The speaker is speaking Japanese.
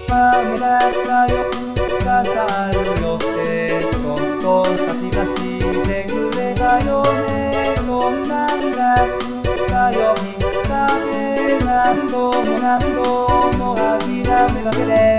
雨だったよ傘あるよってそっと差し出してくれたよね。そんなんだったよきっかけ何度も何度も諦めかけて